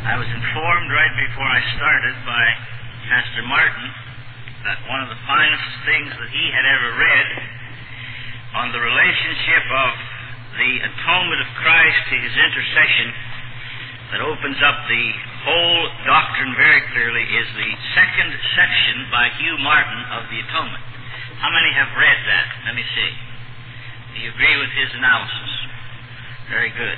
I was informed right before I started by Pastor Martin that one of the finest things that he had ever read on the relationship of the atonement of Christ to his intercession that opens up the whole doctrine very clearly is the second section by Hugh Martin of the Atonement. How many have read that? Let me see. Do you agree with his analysis? Very good.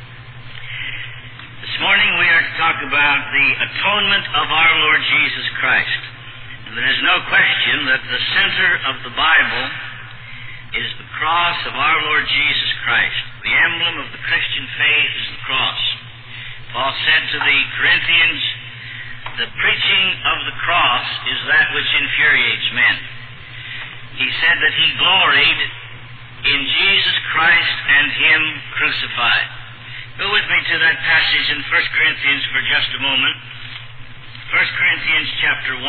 This morning we are to talk about the atonement of our Lord Jesus Christ. And there is no question that the center of the Bible is the cross of our Lord Jesus Christ. The emblem of the Christian faith is the cross. Paul said to the Corinthians, the preaching of the cross is that which infuriates men. He said that he gloried in Jesus Christ and Him crucified. Go with me to that passage in 1 Corinthians for just a moment. 1 Corinthians chapter 1.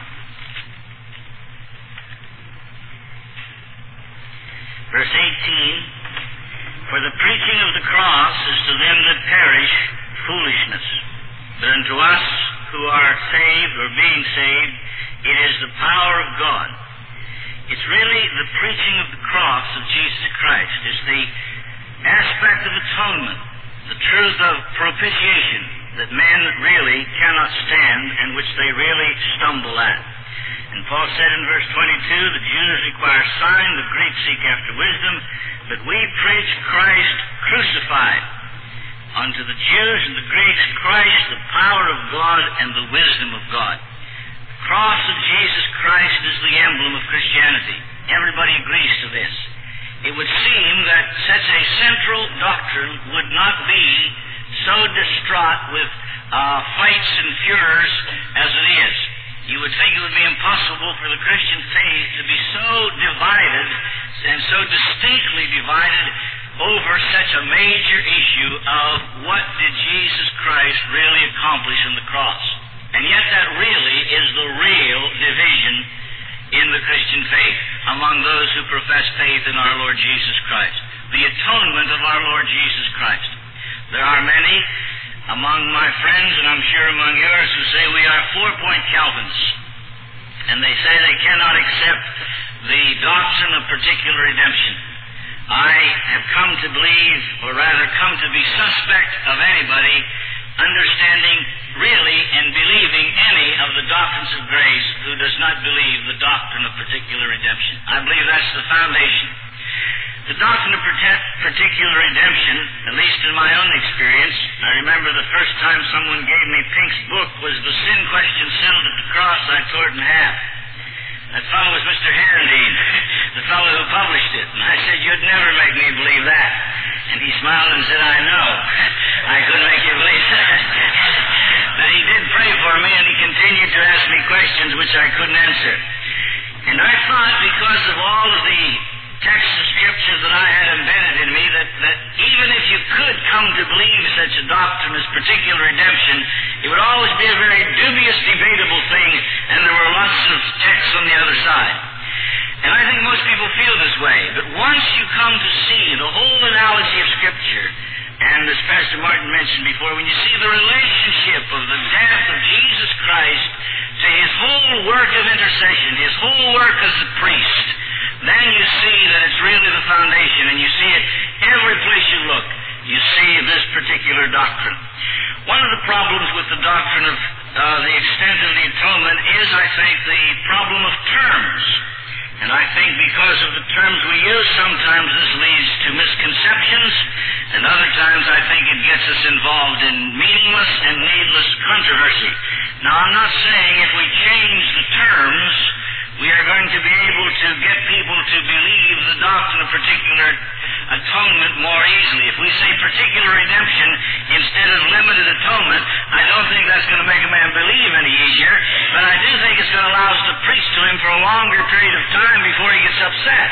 Verse 18. For the preaching of the cross is to them that perish foolishness, but unto us who are saved or being saved, it is the power of God. It's really the preaching of the cross of Jesus Christ. It's the aspect of atonement, the truth of propitiation that men really cannot stand and which they really stumble at. And Paul said in verse 22, the Jews require sign, the Greeks seek after wisdom, but we preach Christ crucified. Unto the Jews and the Greeks, Christ, the power of God and the wisdom of God. The cross of Jesus Christ is the emblem of Christianity. Everybody agrees to this. It would seem that such a central doctrine would not be so distraught with fights and furors as it is. You would think it would be impossible for the Christian faith to be so divided and so distinctly divided over such a major issue of what did Jesus Christ really accomplish on the cross. And yet that really is the real division in the Christian faith among those who profess faith in our Lord Jesus Christ. The atonement of our Lord Jesus Christ. There are many among my friends, and I'm sure among yours, who say we are 4-point Calvinists. And they say they cannot accept the doctrine of particular redemption. I have come to believe, or rather come to be suspect of anybody understanding really and believing any of the doctrines of grace who does not believe the doctrine of particular redemption. I believe that's the foundation. The doctrine of particular redemption, at least in my own experience, I remember the first time someone gave me Pink's book was The Sin Question Settled at the Cross. I tore it in half. That fellow was Mr. Herendeen, the fellow who published it. And I said, you'd never make me believe that. And he smiled and said, I know. I couldn't make you believe that. But he did pray for me, and he continued to ask me questions which I couldn't answer. And I thought, because of all of the text of Scripture that I had embedded in me, that even if you could come to believe such a doctrine as particular redemption, it would always be a very dubious, debatable thing, and there were lots of texts on the other side. And I think most people feel this way. But once you come to see the whole analogy of Scripture, and as Pastor Martin mentioned before, when you see the relationship of the death of Jesus Christ to His whole work of intercession, His whole work as a priest, then you see that it's really the foundation, and you see it every place you look. You see this particular doctrine. One of the problems with the doctrine of the extent of the atonement is, I think, the problem of terms. And I think because of the terms we use, sometimes this leads to misconceptions, and other times I think it gets us involved in meaningless and needless controversy. Now, I'm not saying if we change the terms, we are going to be able to get people to believe the doctrine of particular atonement more easily. If we say particular redemption instead of limited atonement, I don't think that's going to make a man believe any easier, but I do think it's going to allow us to preach to him for a longer period of time before he gets upset.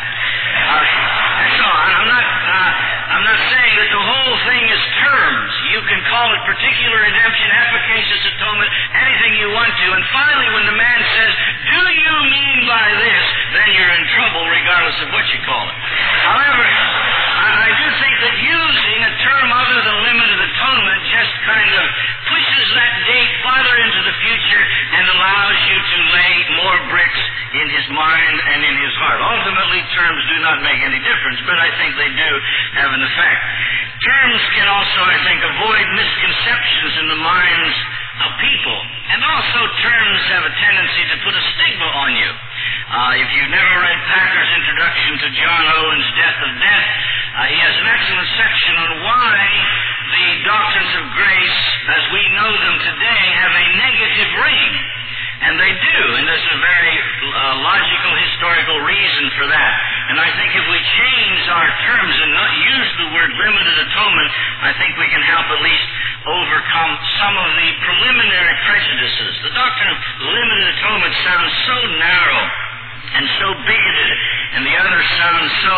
And so I'm not saying that the whole thing is terms. You can call it particular redemption, efficacious atonement, anything you want to, and finally when the man says, do you mean by this, then you're in trouble regardless of what you call it. However, I do think that using a term other than limited atonement just kind of pushes I think they do have an effect. Terms can also, I think, avoid misconceptions in the minds of people. And also terms have a tendency to put a stigma on you. If you've never read Packer's introduction to John Owen's Death of Death, he has an excellent section on why the doctrines of grace, as we know them today, have a negative ring. And they do, and there's a very logical, historical reason for that. And I think if we change our terms and not use the word limited atonement, I think we can help at least overcome some of the preliminary prejudices. The doctrine of limited atonement sounds so narrow and so bigoted, and the other sounds so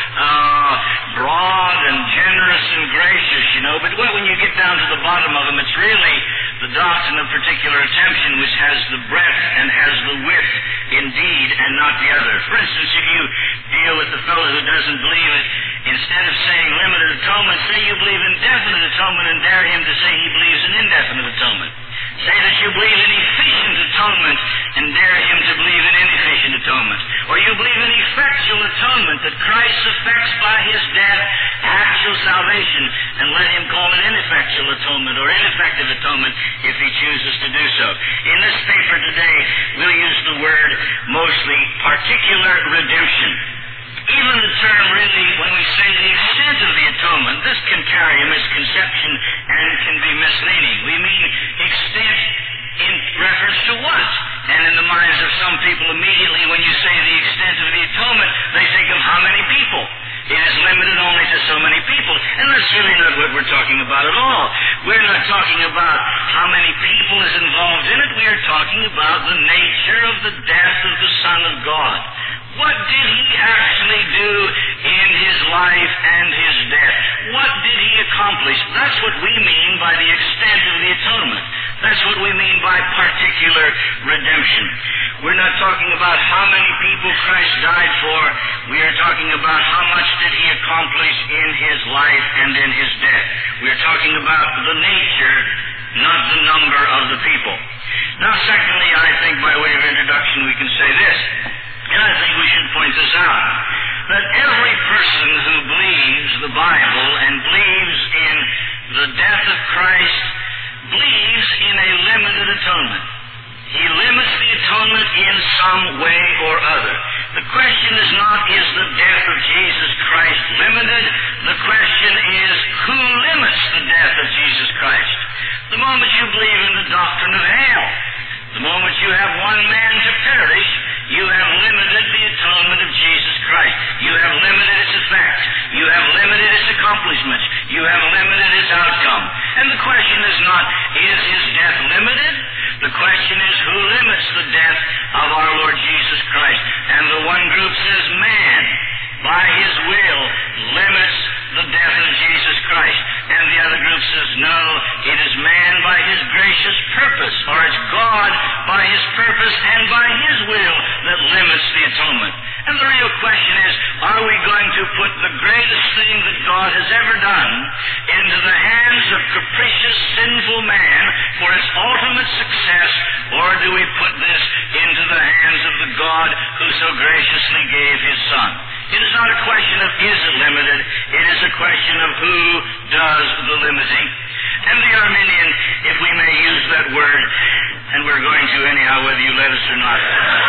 broad and generous and gracious, but when you get down to the bottom of them, it's really the doctrine of particular attention which has the breadth and has the width indeed, and not the other. For instance, if you deal with the fellow who doesn't believe it, instead of saying limited atonement, say you believe in definite atonement and dare him to say he believes in indefinite atonement. Say that you believe in efficient atonement and dare him to believe in inefficient atonement. Or you believe in effectual atonement, that Christ effects by his death actual salvation, and let him call it ineffectual atonement or ineffective atonement if he chooses to do so. In this paper today, we'll use the word mostly particular redemption. Even the term really, when we say the extent of the atonement, this can carry a misconception and can be misleading. We mean extent in reference to what? And in the minds of some people, immediately when you say the extent of the atonement, they think of how many people. It is limited only to so many people. And that's really not what we're talking about at all. We're not talking about how many people is involved in it. We are talking about the nature of the death of the Son of God. What did he actually do in his life and his death? What did he accomplish? That's what we mean by the extent of the atonement. That's what we mean by particular redemption. We're not talking about how many people Christ died for. We are talking about how much did he accomplish in his life and in his death. We are talking about the nature, not the number of the people. Now, secondly, I think by way of introduction we can say this. And I think we should point this out, that every person who believes the Bible and believes in the death of Christ believes in a limited atonement. He limits the atonement in some way or other. The question is not, is the death of Jesus Christ limited? The question is, who limits the death of Jesus Christ? The moment you believe in the doctrine of hell, the moment you have one man to perish, you have limited the atonement of Jesus Christ. You have limited its effect. You have limited its accomplishments. You have limited its outcome. And the question is not, is his death limited? The question is, who limits the death of our Lord Jesus Christ? And the one group says, man, by his will, limits the death of Jesus Christ. And the other group says, no, it is man by his gracious purpose, or it's God by his purpose and by his will that limits the atonement. And the real question is, are we going to put the greatest thing that God has ever done into the hands of capricious, sinful man for its ultimate success, or do we put this into the hands of the God who so graciously gave his Son? It is not a question of is it limited, it is a question of who does the limiting. And the Arminian, if we may use that word, and we're going to anyhow whether you let us or not,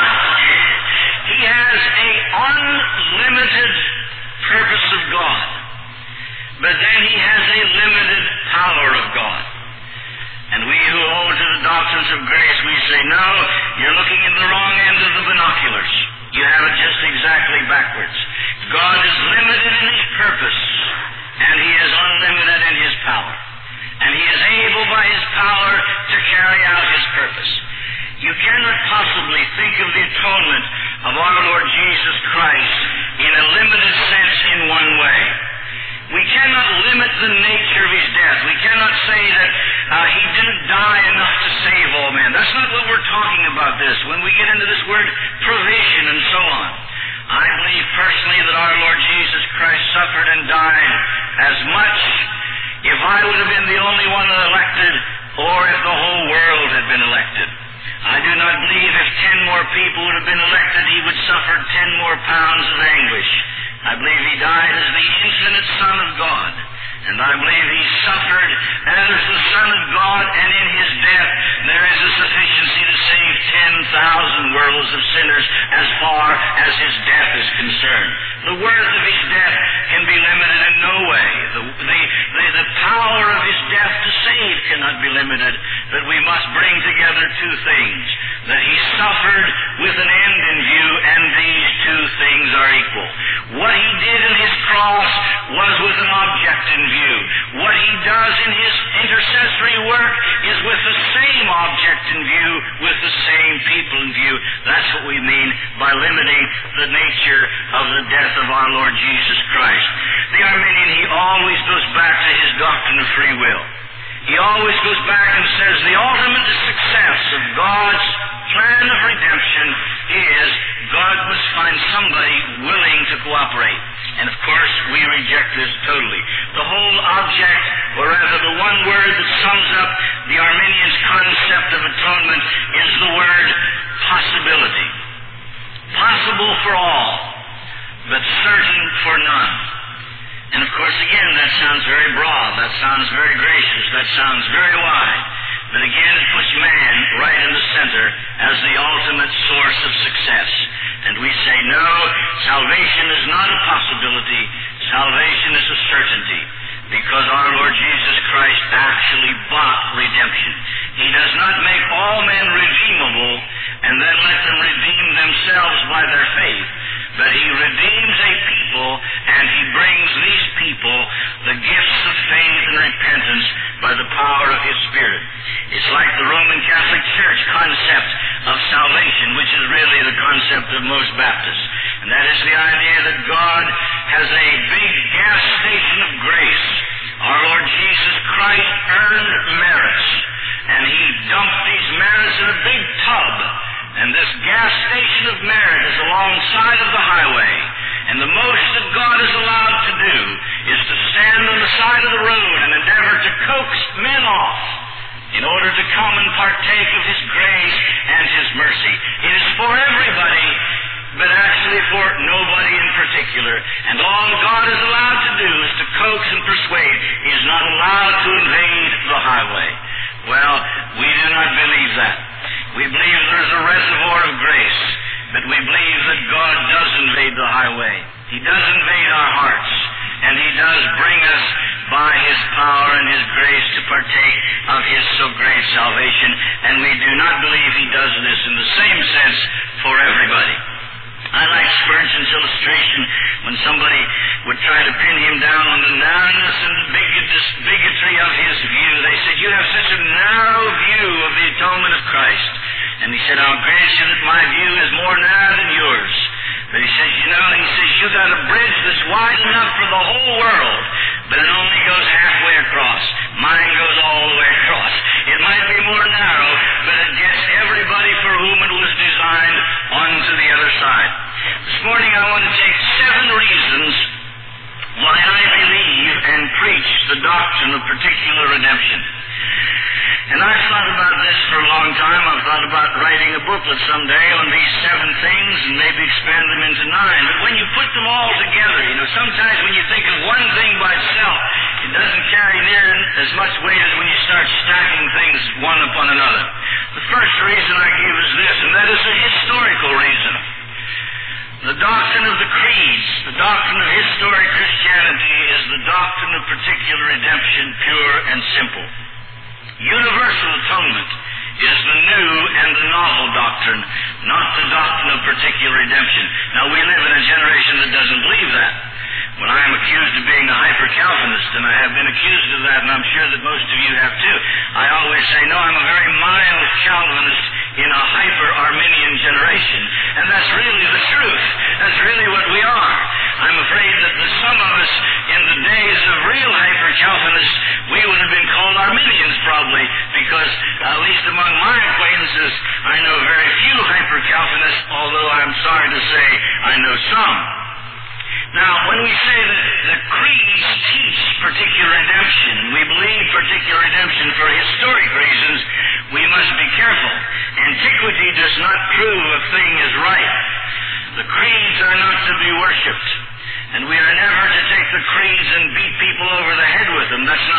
he has a unlimited purpose of God, but then he has a limited power of God. And we who hold to the doctrines of grace, we say, no, you're looking in the wrong end of the binoculars. You have it just exactly backwards. God is limited in his purpose, and he is unlimited in his power. And he is able by his power to carry out his purpose. You cannot possibly think of the atonement of our Lord Jesus Christ in a limited sense in one way. We cannot limit the nature of his death. We cannot say that he didn't die enough to save all men. That's not what we're talking about this. When we get into this word provision and so on, I believe personally that our Lord Jesus Christ suffered and died as much if I would have been the only one elected or if the whole world had been elected. I do not believe if 10 more people would have been elected, he would suffer 10 more pounds of anguish. I believe he died as the infinite Son of God. And I believe he suffered as the Son of God, and in his death there is a sufficiency to save 10,000 worlds of sinners as far as his death is concerned. The worth of his death can be limited in no way. The power of his death to save cannot be limited, but we must bring together two things. That he suffered with an end in view, and these two things are equal. What he did in his cross was with an object in view. What he does in his intercessory work is with the same object in view, with the same people in view. That's what we mean by limiting the nature of the death of our Lord Jesus Christ. The Arminian, he always goes back to his doctrine of free will. He always goes back and says the ultimate success of God's plan of redemption is God must find somebody willing to cooperate. And of course, we reject this totally. The whole object, or rather the one word that sums up the Arminian's concept of atonement, is the word possibility. Possible for all, but certain for none. And of course, again, that sounds very broad, that sounds very gracious, that sounds very wide. But again, it puts man right in the center as the ultimate source of success. And we say, no, salvation is not a possibility, salvation is a certainty. Because our Lord Jesus Christ actually bought redemption. He does not make all men redeemable and then let them redeem themselves by their faith. But he redeems a people, and he brings these people the gifts of faith and repentance by the power of his Spirit. It's like the Roman Catholic Church concept of salvation, which is really the concept of most Baptists. And that is the idea that God has a big gas station of grace. Our Lord Jesus Christ earned merits, and he dumped these merits in a big tub. And this gas station of merit is alongside of the highway. And the most that God is allowed to do is to stand on the side of the road and endeavor to coax men off in order to come and partake of his grace and his mercy. It is for everybody, but actually for nobody in particular. And all God is allowed to do is to coax and persuade. He is not allowed to invade the highway. Well, we do not believe that. We believe there is a reservoir of grace, but we believe that God does invade the highway. He does invade our hearts, and he does bring us by his power and his grace to partake of his so great salvation, and we do not believe he does this in the same sense for everybody. I like Spurgeon's illustration when somebody would try to pin him down on the narrowness and the bigotry of his view. They said, you have such a narrow view of the atonement of Christ. And he said, I'll grant you that my view is more narrow than yours. But he says, you got a bridge that's wide enough for the whole world, but it only goes halfway across. Mine goes all the way across. It might be more narrow, but it gets everybody for whom it was designed onto the other side. This morning I want to take 7 reasons why I believe and preach the doctrine of particular redemption. And I've thought about this for a long time. I've thought about writing a booklet someday on these 7 things and maybe expand them into 9. But when you put them all together, sometimes when you think of one thing by itself, it doesn't carry near as much weight as when you start stacking things one upon another. The first reason I give is this, and that is a historical reason. The doctrine of the creeds, the doctrine of historic Christianity, is the doctrine of particular redemption, pure and simple. Universal atonement is the new and the novel doctrine, not the doctrine of particular redemption. Now, we live in a generation that doesn't believe that. When I am accused of being a hyper-Calvinist, and I have been accused of that, and I'm sure that most of you have too, I always say, no, I'm a very mild Calvinist in a hyper-Arminian generation. And that's really the truth. That's really what we are. I'm afraid that some of us, in the days of real hyper-Calvinists, we would have been called Arminians probably, because at least among my acquaintances, I know very few hyper-Calvinists, although I'm sorry to say I know some. Now, when we say that the creeds teach particular redemption, and we believe particular redemption for historic reasons, we must be careful. Antiquity does not prove a thing is right. The creeds are not to be worshipped. And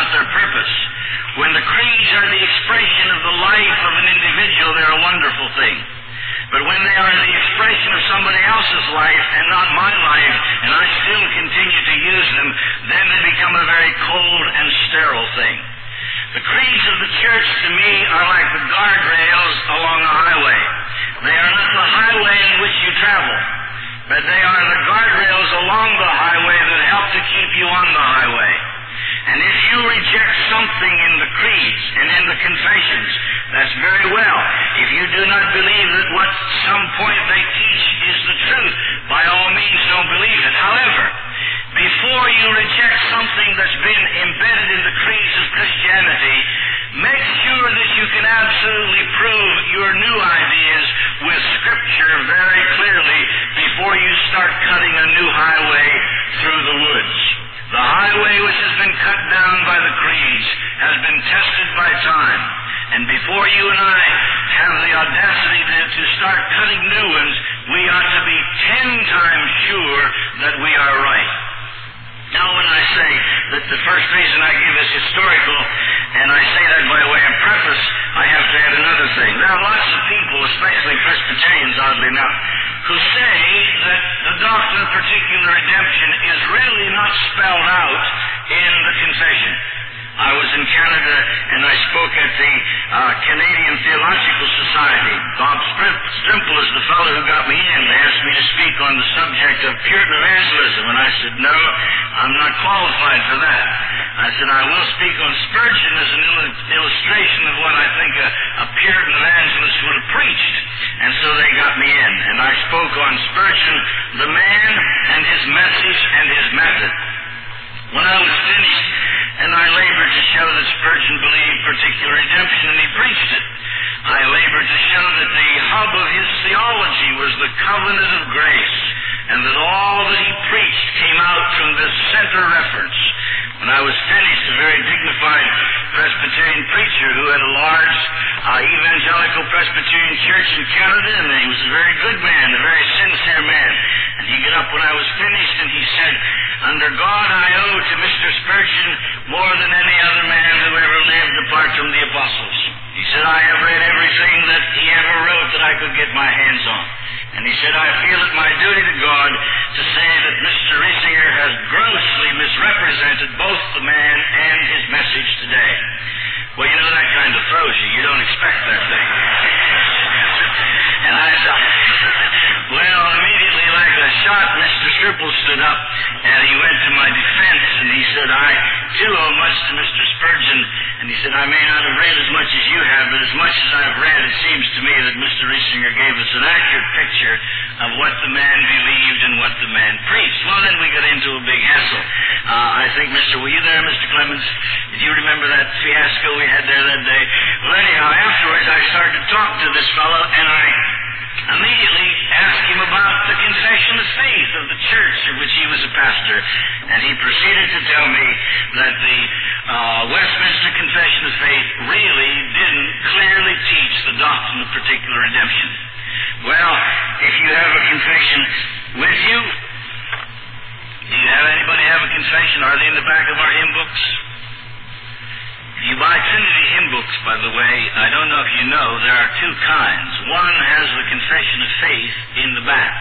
not their purpose. When the creeds are the expression of the life of an individual, they're a wonderful thing. But when they are the expression of somebody else's life and not my life, and I still continue to use them, then they become a very cold and sterile thing. The creeds of the church to me are like the guardrails along a highway. They are not the highway in which you travel, but they are the guardrails along the highway that help to keep you on the highway. And if you reject something in the creeds and in the confessions, that's very well. If you do not believe that what some point they teach is the truth, by all means don't believe it. However, before you reject something that's been embedded in the creeds of Christianity, make sure that you can absolutely prove your new ideas with Scripture very clearly before you start cutting a new highway through the woods. The highway which has been cut down by the creeds has been tested by time. And before you and I have the audacity to start cutting new ones, we ought to be 10 times sure that we are right. Now, when I say that the first reason I give is historical, and I say that by way of preface, I have to add another thing. There are lots of people, especially Presbyterians, oddly enough, who say that the doctrine of particular redemption is really not spelled out in the confession. I was in Canada and I spoke at the Canadian Theological Society. Bob Strimple is the fellow who got me in. They asked me to speak on the subject of Puritan evangelism, and I said, no, I'm not qualified for that. I said, I will speak on Spurgeon as an illustration of what I think a Puritan evangelist would have preached. And so they got me in, and I spoke on Spurgeon, the man and his message and his method. When I was finished, and I labored to show that Spurgeon believed particular redemption, and he preached it. I labored to show that the hub of his theology was the covenant of grace, and that all that he preached came out from this center reference. When I was finished, a very dignified Presbyterian preacher who had a large evangelical Presbyterian church in Canada, and he was a very good man, a very sincere man. And he got up when I was finished and he said, under God I owe to Mr. Spurgeon more than any other man who ever lived apart from the apostles. He said, I have read everything that he ever wrote that I could get my hands on. And he said, I feel it my duty to God to say that Mr. Riesinger has grossly misrepresented both the man and his message today. Well, you know, that kind of throws you. You don't expect that thing. And I thought, well, immediately like a shot, Mr. Strimple stood up and he went to my defense and he said, I too owe much to Mr. Spurgeon. And he said, I may not have read as much as you have, but as much as I've read, it seems to me that Mr. Riesinger gave us an accurate picture of what the man believed and what the man preached. Well, then we got into a big hassle. I think, were you there, Mr. Clemens? Did you remember that fiasco we had there that day? Well, anyhow, afterwards I started to talk to this fellow, and I immediately asked him about the confession of faith of the church of which he was a pastor. And he proceeded to tell me that the Westminster Confession of Faith really didn't clearly teach the doctrine of particular redemption. Well, if you have a confession with you, do you have anybody have a confession? Are they in the back of our hymn books? If you buy Trinity hymn books, by the way, I don't know if you know, there are two kinds. One has the confession of faith in the back.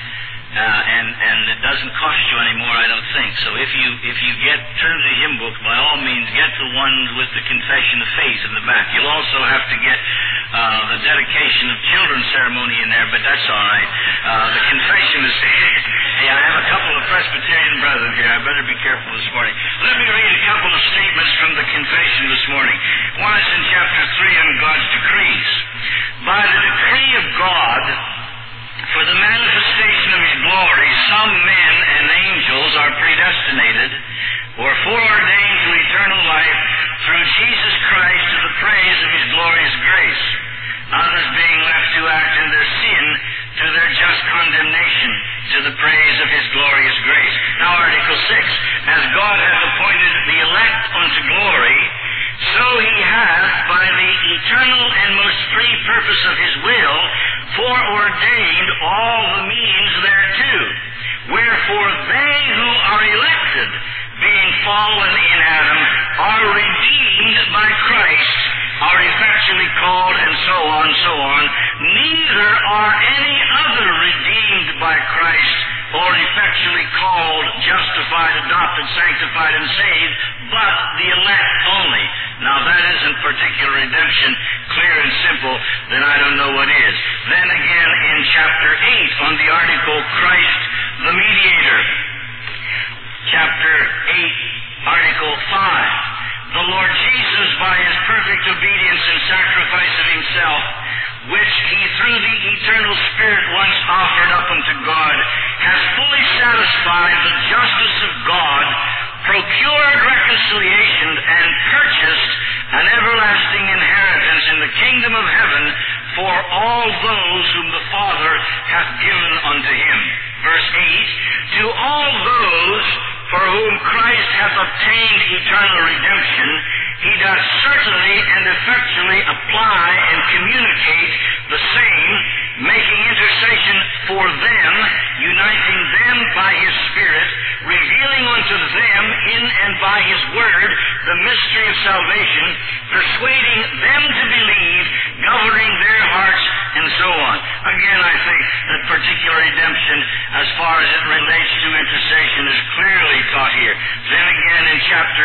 And it doesn't cost you any more, I don't think. So if you get Trinity hymn book, by all means, get the ones with the confession of faith in the back. You'll also have to get the dedication of children's ceremony in there, but that's all right. The confession is... Hey, I have a couple of Presbyterian brethren here. I better be careful this morning. Let me read a couple of statements from the confession this morning. One is in chapter 3 on God's decrees. By the decree of God, for the manifestation of His glory, some men and angels are predestinated or foreordained to eternal life through Jesus Christ to the praise of His glorious grace, others being left to act in their sin to their just condemnation to the praise of His glorious grace. Now, Article 6, as God hath appointed the elect unto glory, so He hath, by the eternal and most free purpose of His will, foreordained all the means thereto. Wherefore they who are elected, being fallen in Adam, are redeemed by Christ, are effectually called, and so on, neither are any other redeemed by Christ, or effectually called, justified, adopted, sanctified, and saved, but the elect only. Now that isn't particular redemption, clear and simple, then I don't know what is. Then again in chapter 8 on the article Christ the Mediator. Chapter 8, article 5. The Lord Jesus, by his perfect obedience and sacrifice of himself, which he through the eternal Spirit once offered up unto God, has fully satisfied the justice of God, procured reconciliation, and purchased an everlasting inheritance in the kingdom of heaven for all those whom the Father hath given unto him. Verse 8, to all those for whom Christ hath obtained eternal redemption, he doth certainly and effectually apply and communicate the same, making intercession for them, uniting them by his Spirit, revealing unto them in and by his word the mystery of salvation, persuading them to believe, governing their hearts, and so on. Again, I think that particular redemption, as far as it relates to intercession, is clearly taught here. Then again in chapter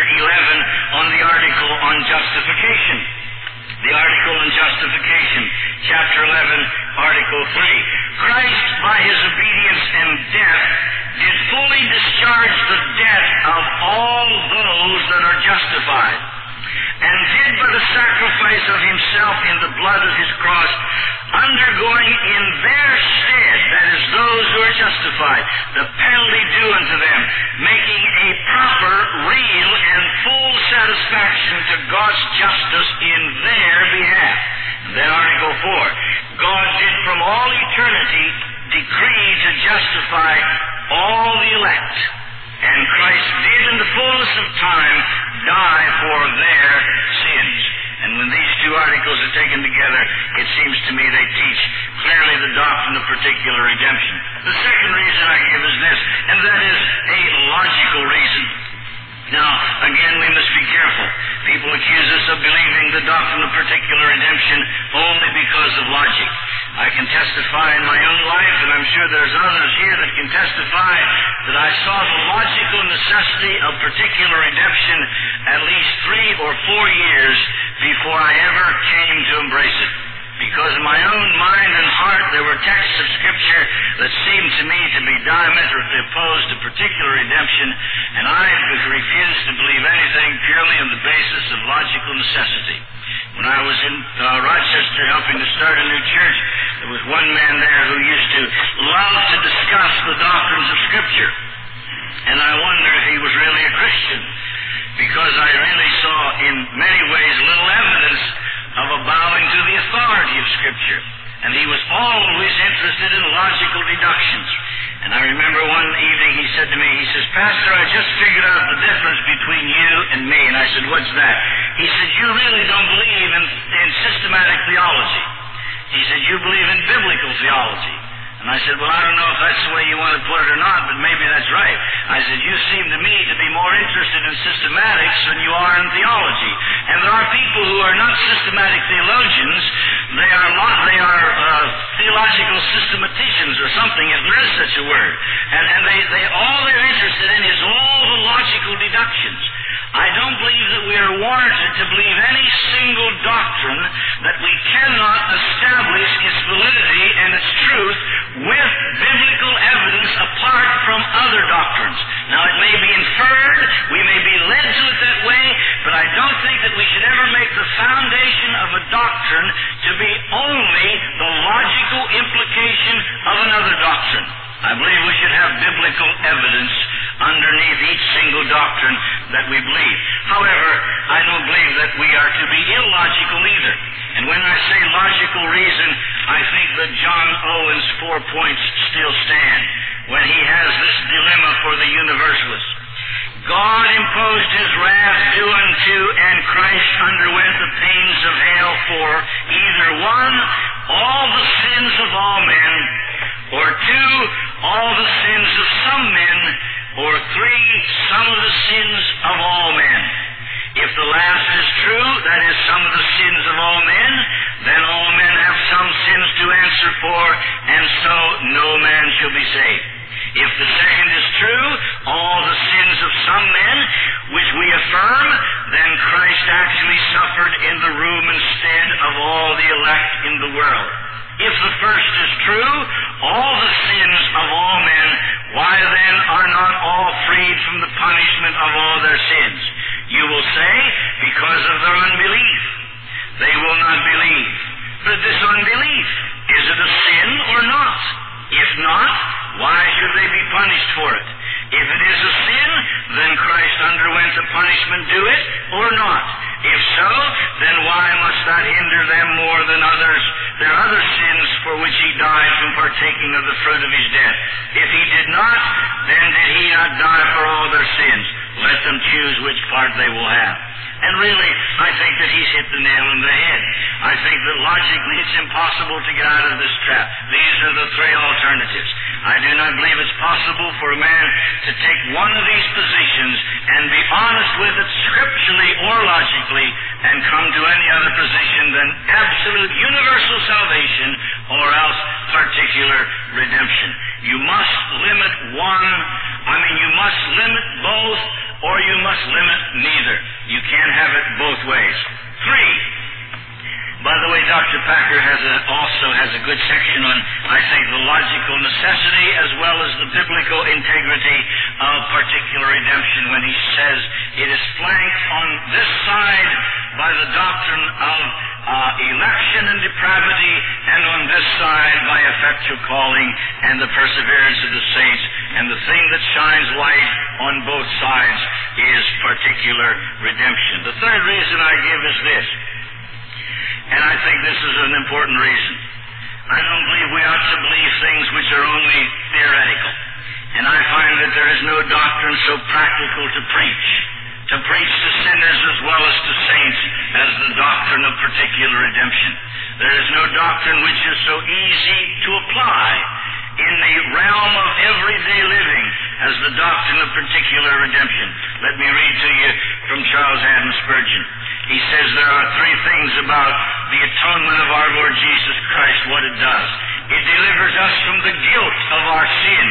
11 on the article on justification. The article on justification, chapter 11, article 3. Christ, by his obedience and death, did fully discharge the debt of all those that are justified, and did by the sacrifice of himself in the blood of his cross, undergoing in their stead, that is, those who are justified, the penalty due unto them, making a proper, real, and full satisfaction to God's justice in their behalf. And then article 4. God did from all eternity decree to justify all the elect, and Christ did in the fullness of time die for their sins. And when these two articles are taken together, it seems to me they teach clearly the doctrine of particular redemption. The second reason I give is this, and that is a logical reason. Now, again, we must be careful. People accuse us of believing the doctrine of particular redemption only because of logic. I can testify in my own life, and I'm sure there's others here that can testify, that I saw the logical necessity of particular redemption at least 3 or 4 years before I ever came to embrace it. Because in my own mind and heart there were texts of Scripture that seemed to me to be diametrically opposed to particular redemption, and I refused to believe anything purely on the basis of logical necessity. When I was in Rochester helping to start a new church, there was one man there who used to love to discuss the doctrines of Scripture. And I wonder if he was really a Christian, because I really saw in many ways little evidence of a bowing to the authority of Scripture. And he was always interested in logical deductions. And I remember one evening he said to me, he says, "Pastor, I just figured out the difference between you and me." And I said, "What's that?" He said, "You really don't believe in systematic theology." He said, "You believe in biblical theology." And I said, "Well, I don't know if that's the way you want to put it or not, but maybe that's right." I said, "You seem to me to be more interested in systematics than you are in theology. And there are people who are not systematic theologians. They are theological systematicians or something, if there is such a word. And they all they're interested in is all the logical deductions. I don't believe that we are warranted to believe any single doctrine that we cannot establish its validity and its truth with biblical evidence apart from other doctrines. Now, it may be inferred, we may be led to it that way, but I don't think that we should ever make the foundation of a doctrine to be only the logical implication of another doctrine. I believe we should have biblical evidence underneath each single doctrine that we believe. However, I don't believe that we are to be illogical either. And when I say logical reason, I think that John Owen's 4 points still stand when he has this dilemma for the universalists. God imposed his wrath due unto, and Christ underwent the pains of hell for either 1, all the sins of all men, or 2, all the sins of some men, or 3, some of the sins of all men. If the last is true, that is, some of the sins of all men, then all men have some sins to answer for, and so no man shall be saved. If the second is true, all the sins of some men, which we affirm, then Christ actually suffered in the room instead of all the elect in the world. If the first is true, all the sins of all men, why then are not all freed from the punishment of all their sins? You will say, because of their unbelief. They will not believe. But this unbelief, is it a sin or not? If not, why should they be punished for it? If it is a sin, then Christ underwent the punishment due it, or not? If so, then why must that hinder them more than others, their other sins for which he died from partaking of the fruit of his death? If he did not, then did he not die for all their sins? Let them choose which part they will have. And really, I think that he's hit the nail on the head. I think that logically it's impossible to get out of this trap. These are the three alternatives. I do not believe it's possible for a man to take one of these positions and be honest with it scripturally or logically and come to any other position than absolute universal salvation or else particular redemption. You must limit one, you must limit both, or you must limit neither. You can't have it both ways. 3. By the way, Dr. Packer also has a good section on, I think, the logical necessity as well as the biblical integrity of particular redemption when he says it is flanked on this side by the doctrine of election and depravity, and on this side by effectual calling and the perseverance of the saints. And the thing that shines light on both sides is particular redemption. The third reason I give is this, and I think this is an important reason. I don't believe we ought to believe things which are only theoretical. And I find that there is no doctrine so practical to preach to sinners as well as to saints, as the doctrine of particular redemption. There is no doctrine which is so easy to apply in the realm of everyday living as the doctrine of particular redemption. Let me read to you from Charles Haddon Spurgeon. He says there are three things about the atonement of our Lord Jesus Christ, what it does. It delivers us from the guilt of our sin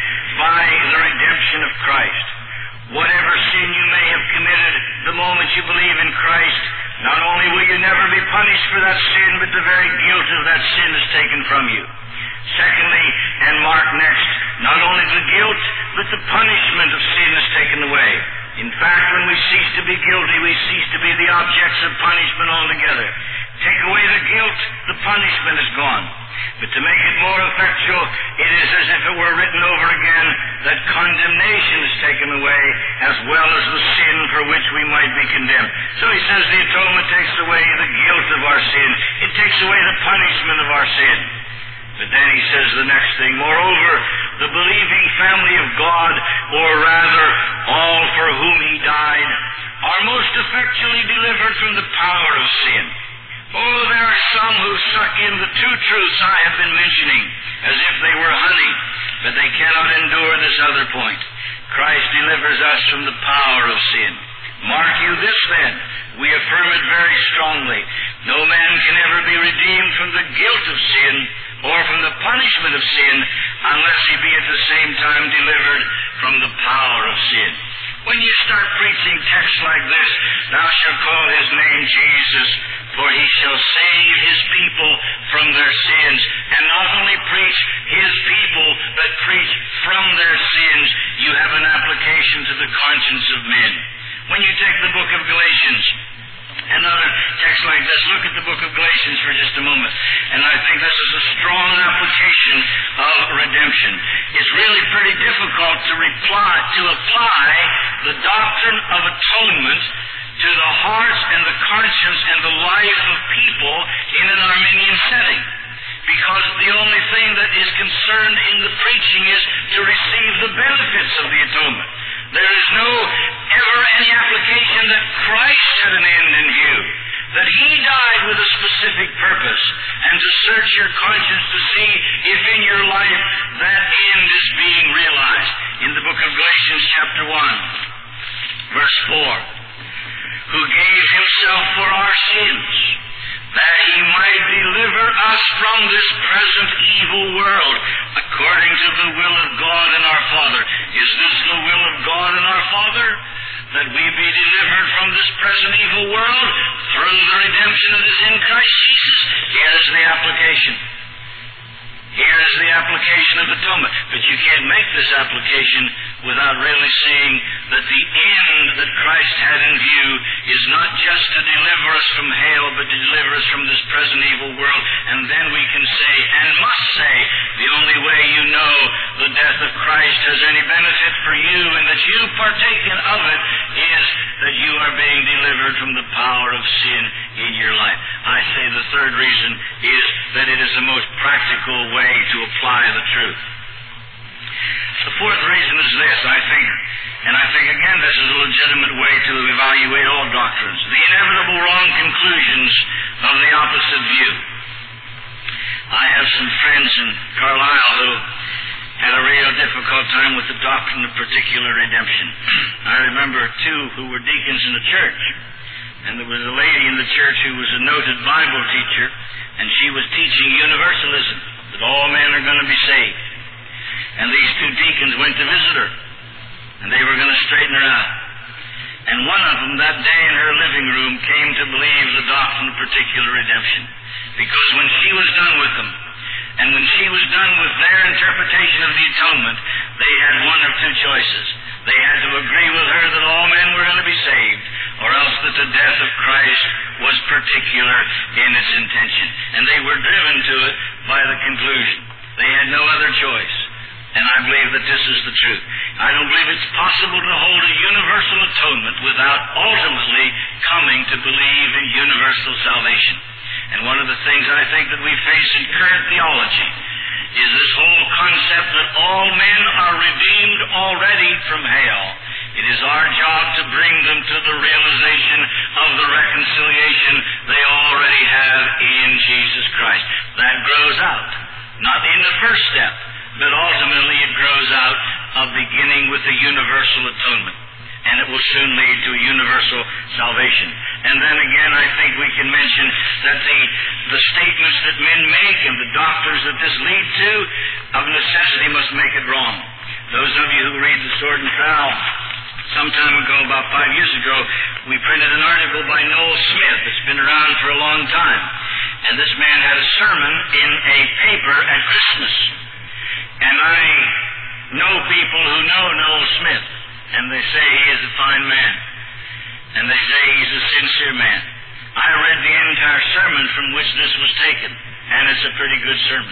by the redemption of Christ. Whatever sin you may have committed the moment you believe in Christ, not only will you never be punished for that sin, but the very guilt of that sin is taken from you. Secondly, and mark next, not only the guilt, but the punishment of sin is taken away. In fact, when we cease to be guilty, we cease to be the objects of punishment altogether. Take away the guilt, the punishment is gone. But to make it more effectual, it is as if it were written over again that condemnation is taken away as well as the sin for which we might be condemned. So he says the atonement takes away the guilt of our sin. It takes away the punishment of our sin. But then he says the next thing, moreover, the believing family of God, or rather all for whom he died, are most effectually delivered from the power of sin. Oh, there are some who suck in the two truths I have been mentioning as if they were honey, but they cannot endure this other point. Christ delivers us from the power of sin. Mark you this then, we affirm it very strongly. No man can ever be redeemed from the guilt of sin or from the punishment of sin unless he be at the same time delivered from the power of sin. When you start preaching texts like this, thou shalt call his name Jesus, for he shall save his people from their sins. And not only preach his people, but preach from their sins. You have an application to the conscience of men. When you take the book of Galatians, another text like this, look at the book of Galatians for just a moment. And I think this is a strong application of redemption. It's really pretty difficult to apply the doctrine of atonement to the hearts and the conscience and the life of people in an Arminian setting. Because the only thing that is concerned in the preaching is to receive the benefits of the atonement. There is ever any application that Christ had an end in view, that he died with a specific purpose, and to search your conscience to see if in your life that end is being realized. In the book of Galatians chapter 1, verse 4, who gave himself for our sins, that he might deliver us from this present evil world, according to the will of God and our Father. Is this the will of God and our Father? That we be delivered from this present evil world through the redemption that is in Christ Jesus. Here is the application. Here is the application of atonement. But you can't make this application without really seeing that the end that Christ had in view is not just to deliver us from hell, but to deliver us from this present evil world. And then we can say, and must say, the only way you know the death of Christ has any benefit for you and that you partaken of it is that you are being delivered from the power of sin in your life. I say the third reason is that it is the most practical way to apply the truth. The fourth reason is this, I think, and I think again this is a legitimate way to evaluate all doctrines: the inevitable wrong conclusions of the opposite view. I have some friends in Carlisle who had a real difficult time with the doctrine of particular redemption. I remember two who were deacons in the church, and there was a lady in the church who was a noted Bible teacher, and she was teaching universalism, that all men are going to be saved. And these two deacons went to visit her, and they were going to straighten her out. And one of them that day in her living room came to believe the doctrine of particular redemption. Because when she was done with them, and when she was done with their interpretation of the atonement, they had one of two choices. They had to agree with her that all men were going to be saved, or else that the death of Christ was particular in its intention. And they were driven to it by the conclusion. They had no other choice. And I believe that this is the truth. I don't believe it's possible to hold a universal atonement without ultimately coming to believe in universal salvation. And one of the things I think that we face in current theology is this whole concept that all men are redeemed already from hell. It is our job to bring them to the realization of the reconciliation they already have in Jesus Christ. That grows out, not in the first step, but ultimately it grows out of beginning with the universal atonement. And it will soon lead to a universal salvation. And then again, I think we can mention that the statements that men make and the doctrines that this lead to, of necessity must make it wrong. Those of you who read the Sword and Trowel, some time ago, about 5 years ago, we printed an article by Noel Smith. It's been around for a long time. And this man had a sermon in a paper at Christmas. And I know people who know Noel Smith, and they say he is a fine man, and they say he's a sincere man. I read the entire sermon from which this was taken, and it's a pretty good sermon.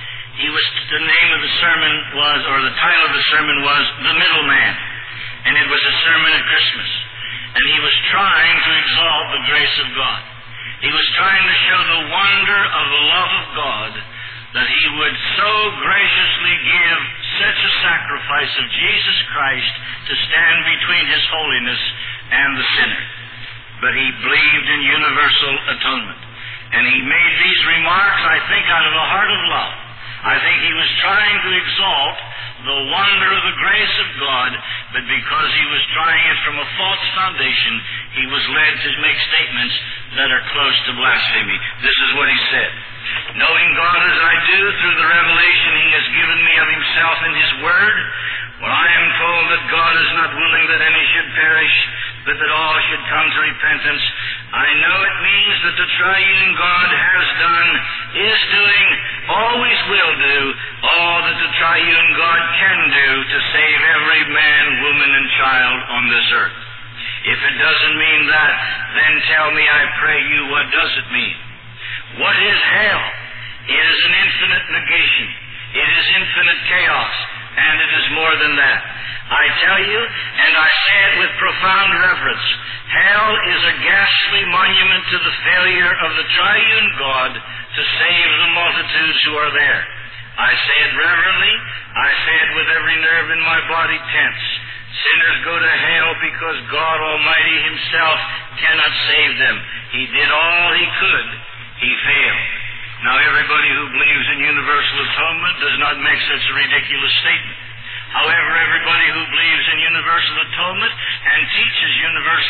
The name of the sermon was, or the title of the sermon was, The Middleman, and it was a sermon at Christmas. And he was trying to exalt the grace of God. He was trying to show the wonder of the love of God, that he would so graciously give such a sacrifice of Jesus Christ to stand between his holiness and the sinner. But he believed in universal atonement. And he made these remarks, I think, out of a heart of love. I think he was trying to exalt the wonder of the grace of God, but because he was trying it from a false foundation, he was led to make statements that are close to blasphemy. This is what he said. Knowing God as I do through the revelation he has given me of himself in his word, when I am told that God is not willing that any should perish, but that all should come to repentance, I know it means that the triune God has done, is doing, always will do, all that the triune God can do to save every man, woman, and child on this earth. If it doesn't mean that, then tell me, I pray you, what does it mean? What is hell? It is an infinite negation. It is infinite chaos. And it is more than that. I tell you, and I say it with profound reverence, hell is a ghastly monument to the failure of the triune God to save the multitudes who are there. I say it reverently. I say it with every nerve in my body tense. Sinners go to hell because God Almighty himself cannot save them. He did all he could. He failed. Now, everybody who believes in universal atonement does not make such a ridiculous statement. However, everybody who believes in universal atonement and teaches universal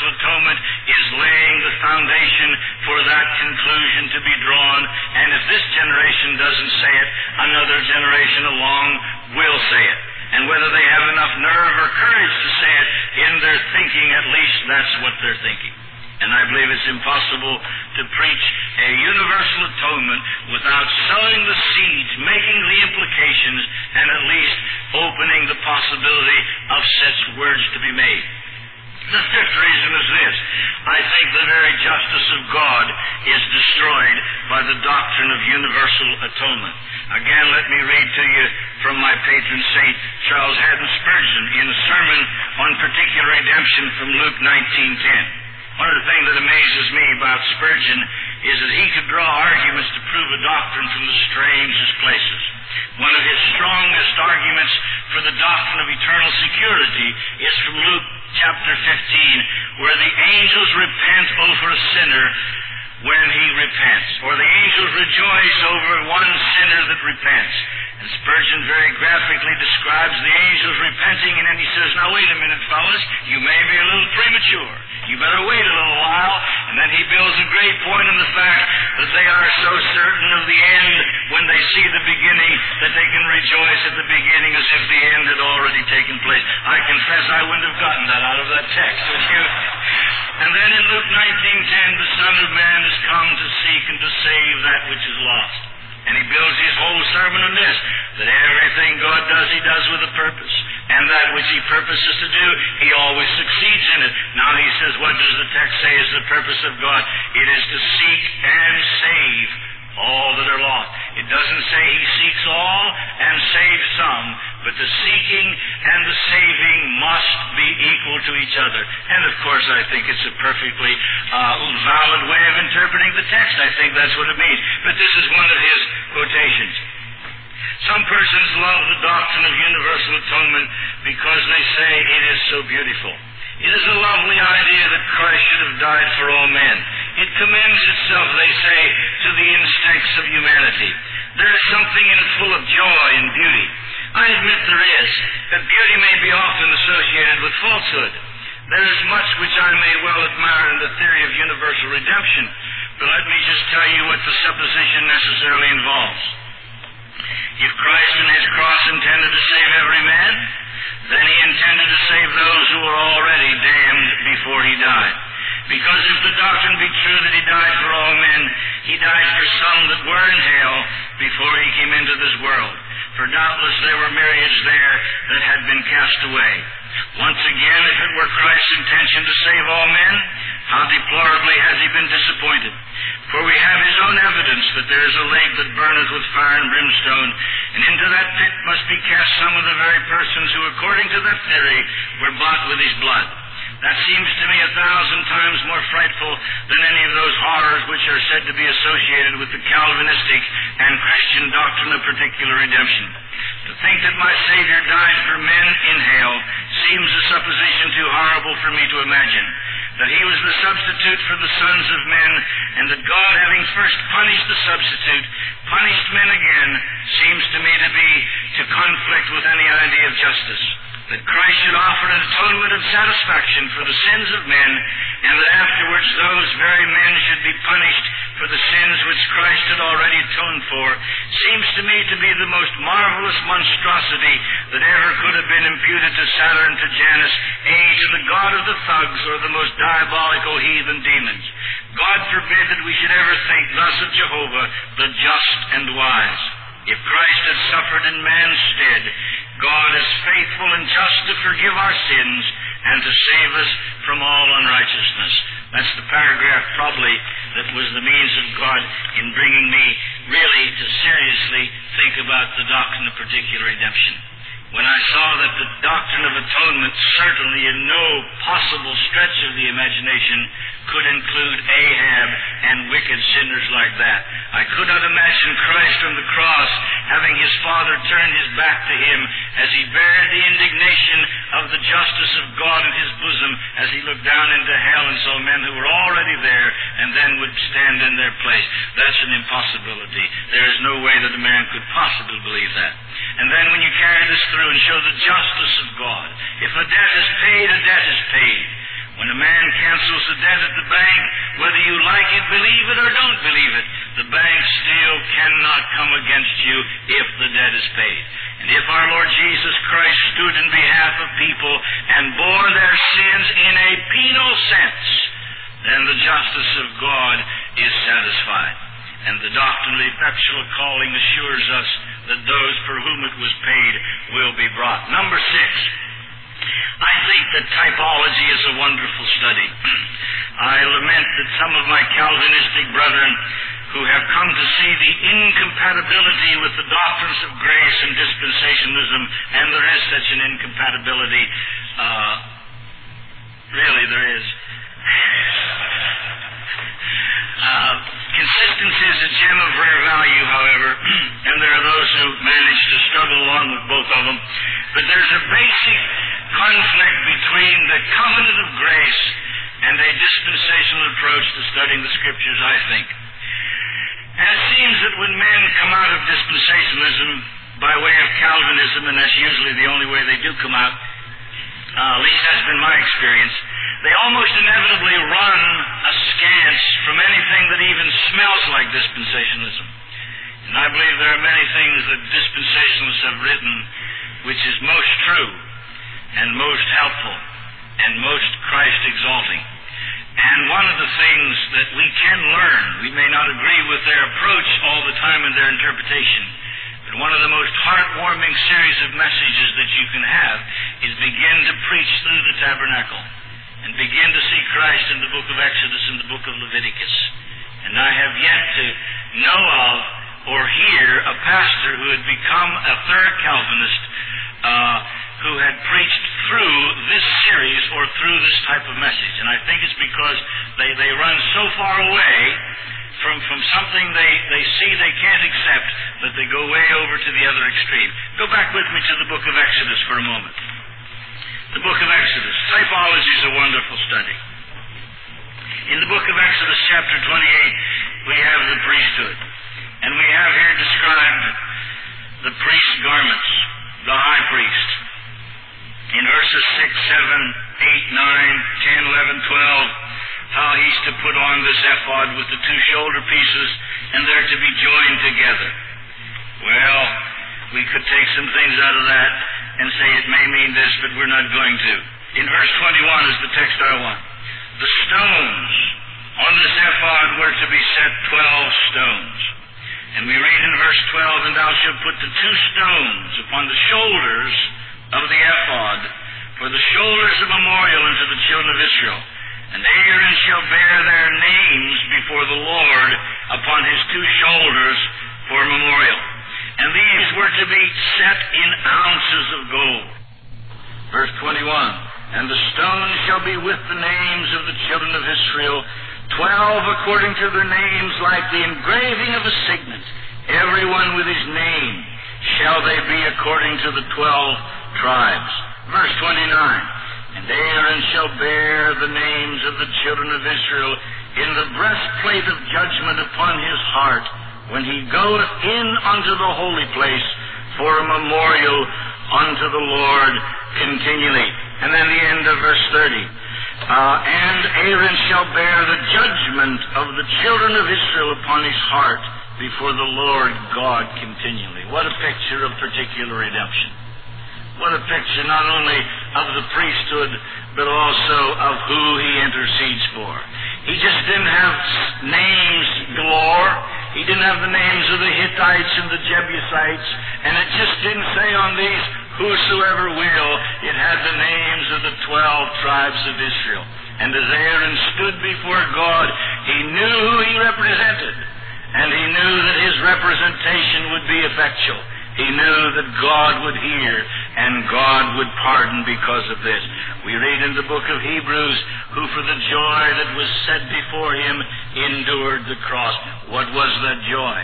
universal atonement is laying the foundation for that conclusion to be drawn. And if this generation doesn't say it, another generation along will say it. And whether they have enough nerve or courage to say it in their thinking, at least that's what they're thinking. And I believe it's impossible to preach a universal atonement without sowing the seeds, making the implications, and at least opening the possibility of such words to be made. The fifth reason is this. I think the very justice of God is destroyed by the doctrine of universal atonement. Again, let me read to you from my patron saint, Charles Haddon Spurgeon, in a sermon on particular redemption from Luke 19:10. One of the things that amazes me about Spurgeon is that he could draw arguments to prove a doctrine from the strangest places. One of his strongest arguments for the doctrine of eternal security is from Luke chapter 15, where the angels repent over a sinner when he repents, or the angels rejoice over one sinner that repents. And Spurgeon very graphically describes the angels repenting, and then he says, now wait a minute, fellas, you may be a little premature. You better wait a little while. And then he builds a great point on the fact that they are so certain of the end when they see the beginning that they can rejoice at the beginning as if the end had already taken place. I confess I wouldn't have gotten that out of that text, would you? And then in Luke 19:10, the Son of Man is come to seek and to save that which is lost. And he builds his whole sermon on this, that everything God does, he does with a purpose. And that which he purposes to do, he always succeeds in it. Now he says, what does the text say is the purpose of God? It is to seek and save all that are lost. It doesn't say he seeks all and saves some, but the seeking and the saving must be equal to each other. And of course I think it's a perfectly valid way of interpreting the text. I think that's what it means. But this is one of his quotations. Some persons love the doctrine of universal atonement because they say it is so beautiful. It is a lovely idea that Christ should have died for all men. It commends itself, they say, to the instincts of humanity. There is something in it full of joy and beauty. I admit there is, that beauty may be often associated with falsehood. There is much which I may well admire in the theory of universal redemption, but let me just tell you what the supposition necessarily involves. If Christ and his cross intended to save every man, then he intended to save those who were already damned before he died. Because if the doctrine be true that he died for all men, he died for some that were in hell before he came into this world. For doubtless there were myriads there that had been cast away. Once again, if it were Christ's intention to save all men, how deplorably has he been disappointed. For we have his own evidence that there is a lake that burneth with fire and brimstone, and into that pit must be cast some of the very persons who, according to that theory, were bought with his blood. That seems to me 1,000 times more frightful than any of those horrors which are said to be associated with the Calvinistic and Christian doctrine of particular redemption. To think that my Savior died for men in hell seems a supposition too horrible for me to imagine. That he was the substitute for the sons of men, and that God, having first punished the substitute, punished men again, seems to me to be to conflict with any idea of justice. That Christ should offer an atonement of satisfaction for the sins of men, and that afterwards those very men should be punished for the sins which Christ had already atoned for, seems to me to be the most marvelous monstrosity that ever could have been imputed to Saturn, to Janus, to the god of the thugs, or the most diabolical heathen demons. God forbid that we should ever think thus of Jehovah, the just and wise. If Christ had suffered in man's stead, God is faithful and just to forgive our sins and to save us from all unrighteousness. That's the paragraph probably that was the means of God in bringing me really to seriously think about the doctrine of particular redemption. When I saw that the doctrine of atonement certainly in no possible stretch of the imagination could include Ahab and wicked sinners like that. I could not imagine Christ on the cross having his Father turn his back to him as he bared the indignation of the justice of God in his bosom as he looked down into hell and saw men who were already there and then would stand in their place. That's an impossibility. There is no way that a man could possibly believe that. And then when you carry this through and show the justice of God, if a debt is paid, a debt is paid. When a man can't cancels the debt at the bank, whether you like it, believe it, or don't believe it. The bank still cannot come against you if the debt is paid. And if our Lord Jesus Christ stood in behalf of people and bore their sins in a penal sense, then the justice of God is satisfied. And the doctrinally effectual calling assures us that those for whom it was paid will be brought. Number 6. I think that typology is a wonderful study. I lament that some of my Calvinistic brethren who have come to see the incompatibility with the doctrines of grace and dispensationalism, and there is such an incompatibility. Really, there is. Consistency is a gem of rare value, however, and there are those who manage to struggle along with both of them. But there's a basic conflict between the covenant of grace and a dispensational approach to studying the Scriptures, I think. And it seems that when men come out of dispensationalism by way of Calvinism, and that's usually the only way they do come out, at least that's been my experience, they almost inevitably run askance from anything that even smells like dispensationalism. And I believe there are many things that dispensationalists have written which is most true and most helpful and most Christ-exalting. And one of the things that we can learn, we may not agree with their approach all the time in their interpretation, but one of the most heartwarming series of messages that you can have is begin to preach through the tabernacle and begin to see Christ in the book of Exodus and the book of Leviticus. And I have yet to know of or hear a pastor who had become a third Calvinist who had preached through this series or through this type of message. And I think it's because they run so far away from something they see they can't accept that they go way over to the other extreme. Go back with me to the book of Exodus for a moment. The book of Exodus. Typology is a wonderful study. In the book of Exodus, chapter 28, we have the priesthood. And we have here described the priest's garments, the high priest. In verses 6, 7, 8, 9, 10, 11, 12, how he's to put on this ephod with the two shoulder pieces, and they're to be joined together. Well, we could take some things out of that and say it may mean this, but we're not going to. In verse 21 is the text I want. The stones on this ephod were to be set 12 stones. And we read in verse 12, and thou shalt put the two stones upon the shoulders of the ephod for the shoulders of memorial unto the children of Israel. And Aaron shall bear their names before the Lord upon his two shoulders for memorial. And these were to be set in ounces of gold. Verse 21, and the stones shall be with the names of the children of Israel, 12 according to their names, like the engraving of a signet, every one with his name, shall they be according to the 12 tribes. Verse 29, and Aaron shall bear the names of the children of Israel in the breastplate of judgment upon his heart, when he goeth in unto the holy place for a memorial unto the Lord continually. And then the end of verse 30. And Aaron shall bear the judgment of the children of Israel upon his heart before the Lord God continually. What a picture of particular redemption. What a picture not only of the priesthood, but also of who he intercedes for. He just didn't have names galore. He didn't have the names of the Hittites and the Jebusites, and it just didn't say on these, whosoever will. It had the names of the 12 tribes of Israel. And as Aaron stood before God, he knew who he represented, and he knew that his representation would be effectual. He knew that God would hear, and God would pardon because of this. We read in the book of Hebrews, who for the joy that was set before him endured the cross. What was that joy?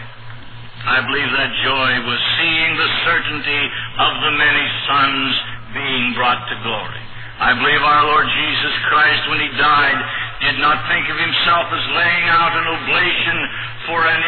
I believe that joy was seeing the certainty of the many sons being brought to glory. I believe our Lord Jesus Christ, when he died, did not think of himself as laying out an oblation for an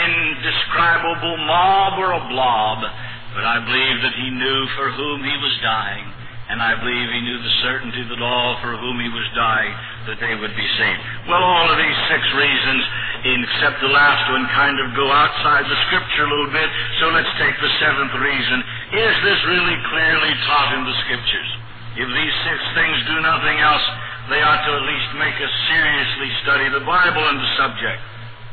indescribable mob or a blob, but I believe that he knew for whom he was dying, and I believe he knew the certainty that all for whom he was dying, that they would be saved. Well, all of these 6 reasons, except the last one, kind of go outside the Scripture a little bit, so let's take the 7th reason. Is this really clearly taught in the Scriptures? If these 6 things do nothing else, they ought to at least make us seriously study the Bible and the subject.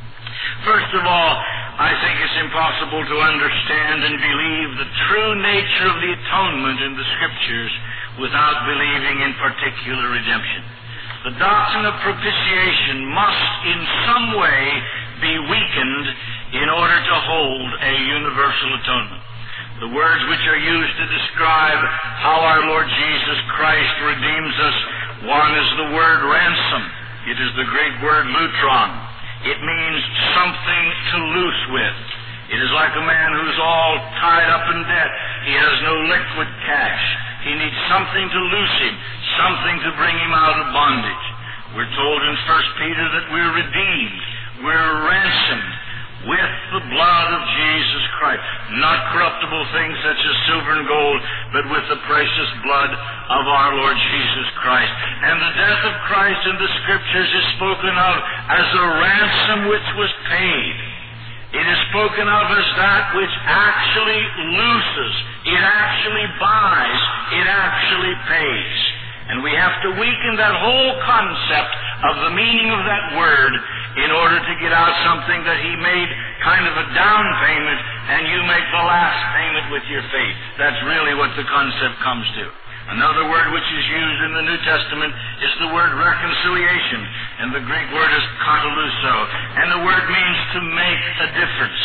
First of all, I think it's impossible to understand and believe the true nature of the atonement in the Scriptures without believing in particular redemption. The doctrine of propitiation must in some way be weakened in order to hold a universal atonement. The words which are used to describe how our Lord Jesus Christ redeems us, one is the word ransom. It is the Greek word lutron. It means something to loose with. It is like a man who's all tied up in debt. He has no liquid cash. He needs something to loose him, something to bring him out of bondage. We're told in 1 Peter that we're redeemed, we're ransomed with the blood of Jesus Christ. Not corruptible things such as silver and gold, but with the precious blood of our Lord Jesus Christ. And the death of Christ in the Scriptures is spoken of as a ransom which was paid. It is spoken of as that which actually looses, it actually buys, it actually pays. And we have to weaken that whole concept of the meaning of that word in order to get out something that he made kind of a down payment and you make the last payment with your faith. That's really what the concept comes to. Another word which is used in the New Testament is the word reconciliation, and the Greek word is kataluso, and the word means to make a difference.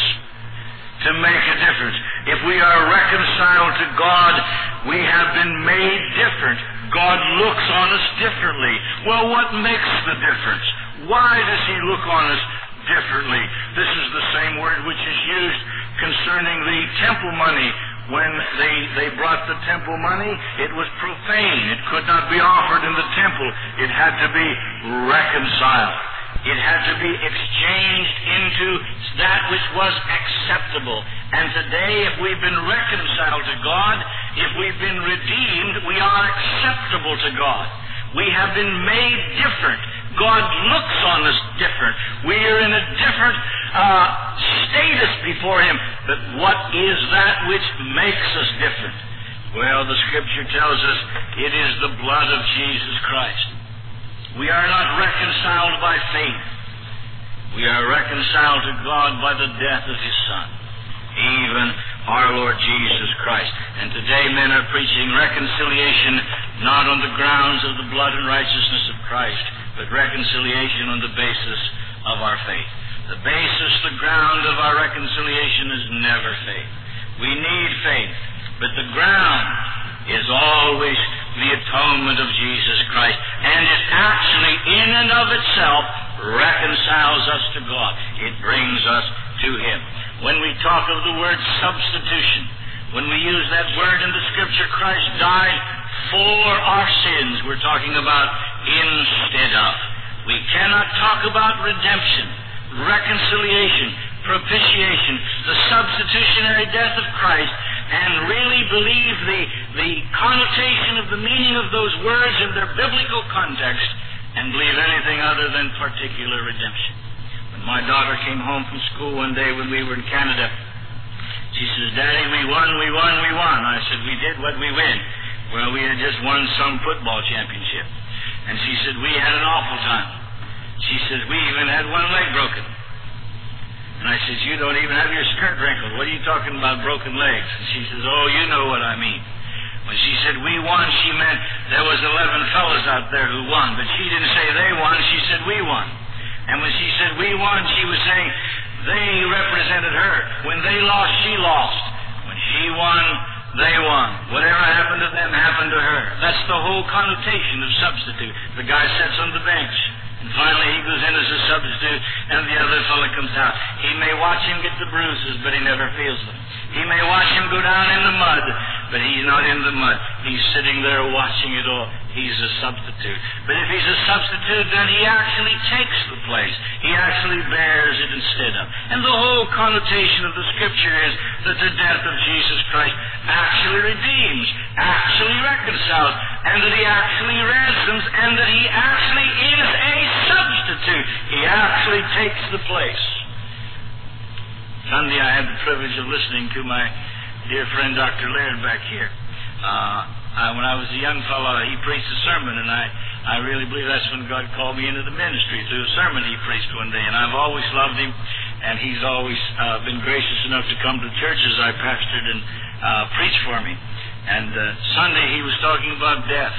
To make a difference. If we are reconciled to God, we have been made different. God looks on us differently. Well, what makes the difference? Why does he look on us differently? This is the same word which is used concerning the temple money. When they brought the temple money, it was profane. It could not be offered in the temple. It had to be reconciled. It had to be exchanged into that which was acceptable. And today, if we've been reconciled to God, if we've been redeemed, we are acceptable to God. We have been made different. God looks on us different. We are in a different status before him. But what is that which makes us different? Well, the Scripture tells us it is the blood of Jesus Christ. We are not reconciled by faith. We are reconciled to God by the death of his Son, even our Lord Jesus Christ. And today men are preaching reconciliation not on the grounds of the blood and righteousness of Christ, but reconciliation on the basis of our faith. The basis, the ground of our reconciliation is never faith. We need faith, but the ground is always the atonement of Jesus Christ, and it actually in and of itself reconciles us to God. It brings us to him. When we talk of the word substitution, when we use that word in the Scripture, Christ died for our sins, we're talking about instead of. We cannot talk about redemption, reconciliation, propitiation, the substitutionary death of Christ, and really believe the connotation of the meaning of those words in their biblical context, and believe anything other than particular redemption. When my daughter came home from school one day when we were in Canada, she says, "Daddy, we won. I said, "We did? What'd we win?" "Well, we had just won some football championship." And she said, "We had an awful time." She says, "We even had one leg broken." And I said, "You don't even have your skirt wrinkled. What are you talking about broken legs?" And she says, "Oh, you know what I mean." When she said we won, she meant there was 11 fellas out there who won. But she didn't say they won, she said we won. And when she said we won, she was saying they represented her. When they lost, she lost. When she won, they won. Whatever happened to them happened to her. That's the whole connotation of substitute. The guy sits on the bench, and finally he goes in as a substitute, and the other fellow comes out. He may watch him get the bruises, but he never feels them. He may watch him go down in the mud, but he's not in the mud. He's sitting there watching it all. He's a substitute. But if he's a substitute, then he actually takes the place. He actually bears it instead of. And the whole connotation of the Scripture is that the death of Jesus Christ actually redeems, actually reconciles, and that he actually ransoms, and that he actually is a substitute. He actually takes the place. Sunday I had the privilege of listening to my dear friend Dr. Laird back here. When I was a young fellow, he preached a sermon, and I really believe that's when God called me into the ministry, through a sermon he preached one day. And I've always loved him, and he's always been gracious enough to come to churches I pastored and preach for me. And Sunday he was talking about death.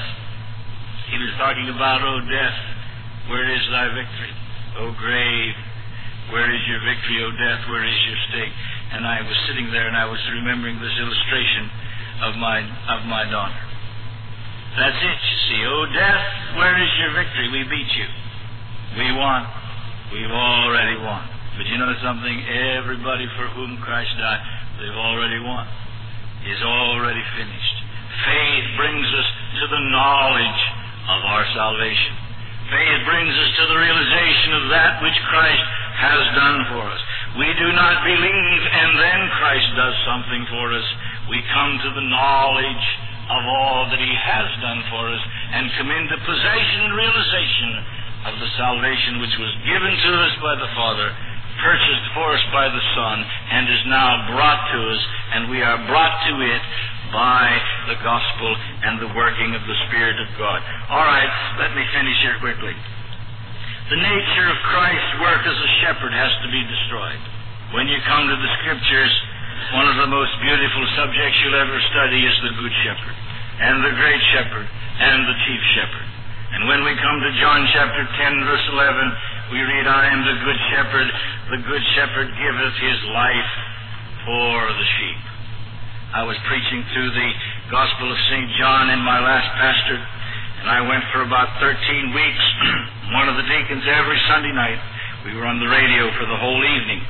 He was talking about, "Oh, death, where is thy victory? Oh, grave, where is your victory? Oh, death, where is your sting?" And I was sitting there, and I was remembering this illustration of my daughter. That's it, you see. "Oh, death, where is your victory? We beat you. We won. We've already won." But you know something? Everybody for whom Christ died, they've already won. It's already finished. Faith brings us to the knowledge of our salvation. Faith brings us to the realization of that which Christ has done for us. We do not believe and then Christ does something for us. We come to the knowledge of all that he has done for us and come into possession and realization of the salvation which was given to us by the Father, purchased for us by the Son, and is now brought to us, and we are brought to it by the gospel and the working of the Spirit of God. All right, let me finish here quickly. The nature of Christ's work as a shepherd has to be destroyed. When you come to the Scriptures, one of the most beautiful subjects you'll ever study is the Good Shepherd, and the Great Shepherd, and the Chief Shepherd. And when we come to John chapter 10, verse 11, we read, "I am the Good Shepherd. The Good Shepherd giveth his life for the sheep." I was preaching through the Gospel of St. John in my last pastorate, and I went for about 13 weeks. One of the deacons every Sunday night, we were on the radio for the whole evening,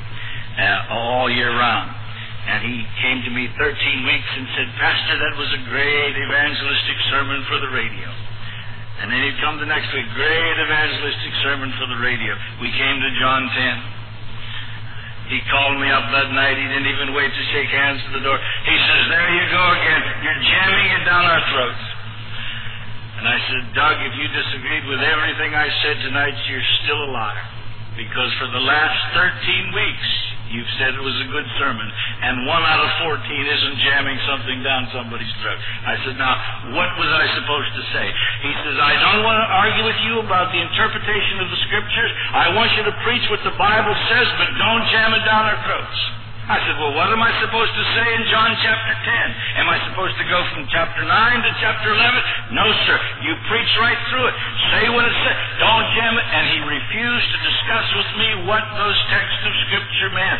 all year round. And he came to me 13 weeks and said, "Pastor, that was a great evangelistic sermon for the radio." And then he'd come the next week, "Great evangelistic sermon for the radio." We came to John 10. He called me up that night. He didn't even wait to shake hands at the door. He says, "There you go again. You're jamming it down our throats." And I said, "Doug, if you disagreed with everything I said tonight, you're still a liar. Because for the last 13 weeks, you've said it was a good sermon, and 1 out of 14 isn't jamming something down somebody's throat." I said, "Now, what was I supposed to say?" He says, "I don't want to argue with you about the interpretation of the Scriptures. I want you to preach what the Bible says, but don't jam it down our throats." I said, "Well, what am I supposed to say in John chapter 10? Am I supposed to go from chapter 9 to chapter 11? No, sir. You preach right through it. Say what it says. Don't jam it." And he refused to discuss with me what those texts of Scripture meant.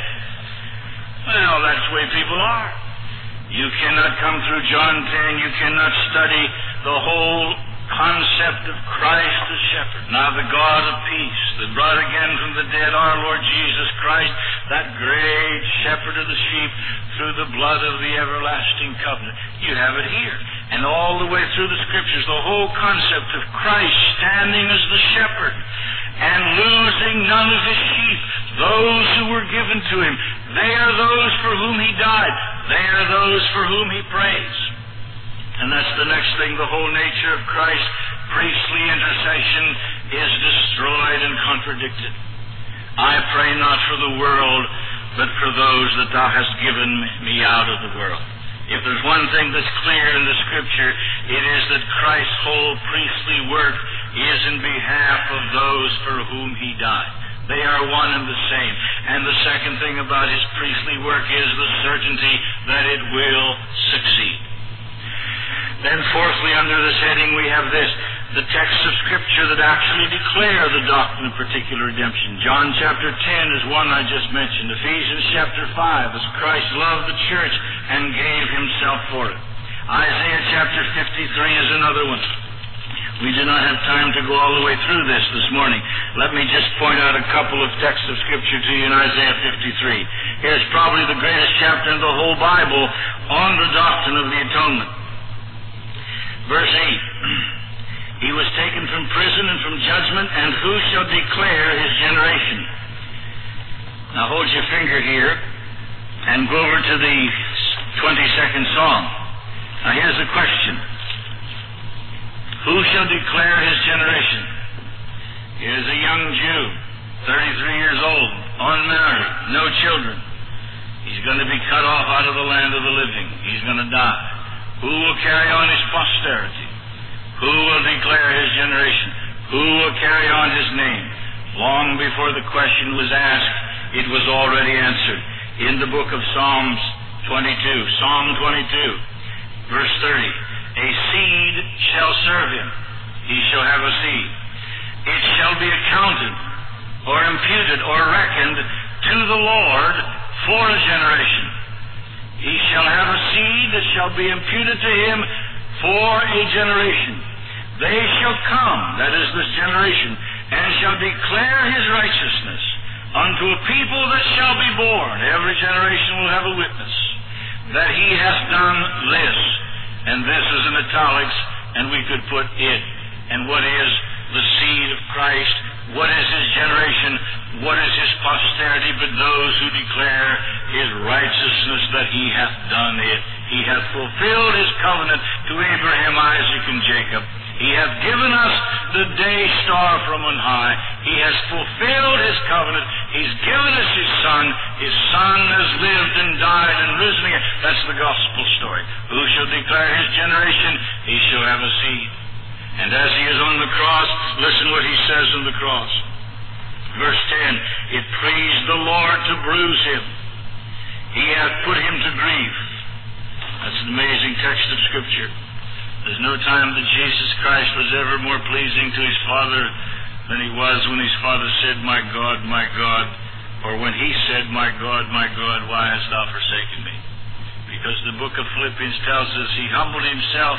Well, that's the way people are. You cannot come through John 10. You cannot study the whole concept of Christ the shepherd. Now the God of peace that brought again from the dead our Lord Jesus Christ, that great shepherd of the sheep, through the blood of the everlasting covenant. You have it here. And all the way through the Scriptures, the whole concept of Christ standing as the shepherd and losing none of his sheep. Those who were given to him, they are those for whom he died. They are those for whom he prays. And that's the next thing. The whole nature of Christ's priestly intercession is destroyed and contradicted. "I pray not for the world, but for those that thou hast given me out of the world." If there's one thing that's clear in the Scripture, it is that Christ's whole priestly work is in behalf of those for whom he died. They are one and the same. And the second thing about his priestly work is the certainty that it will succeed. Then fourthly, under this heading, we have this, the texts of Scripture that actually declare the doctrine of particular redemption. John chapter 10 is one I just mentioned. Ephesians chapter 5, as Christ loved the church and gave himself for it. Isaiah chapter 53 is another one. We do not have time to go all the way through this morning. Let me just point out a couple of texts of Scripture to you in Isaiah 53. Here's probably the greatest chapter in the whole Bible on the doctrine of the atonement. Verse 8. He was taken from prison and from judgment, and who shall declare his generation? Now hold your finger here and go over to the 22nd Psalm. Now here's the question. Who shall declare his generation? Here's a young Jew, 33 years old, unmarried, no children. He's going to be cut off out of the land of the living. He's going to die. Who will carry on his posterity? Who will declare his generation? Who will carry on his name? Long before the question was asked, it was already answered. In the book of Psalms 22, Psalm 22, verse 30, a seed shall serve him. He shall have a seed. It shall be accounted, or imputed, or reckoned to the Lord for a generation. He shall have a seed that shall be imputed to him for a generation. They shall come, that is this generation, and shall declare his righteousness unto a people that shall be born. Every generation will have a witness that he hath done this. And this is in italics, and we could put it. And what is the seed of Christ? What is his generation? What is his posterity? But those who declare his righteousness, that he hath done it. He hath fulfilled his covenant to Abraham, Isaac, and Jacob. He hath given us the day star from on high. He has fulfilled his covenant. He's given us his Son. His Son has lived and died and risen again. That's the gospel story. Who shall declare his generation? He shall have a seed. And as he is on the cross, listen what he says on the cross. Verse 10, it pleased the Lord to bruise him. He hath put him to grief. That's an amazing text of Scripture. There's no time that Jesus Christ was ever more pleasing to his Father than he was when his Father said, my God, or when he said, my God, why hast thou forsaken me? Because the book of Philippians tells us he humbled himself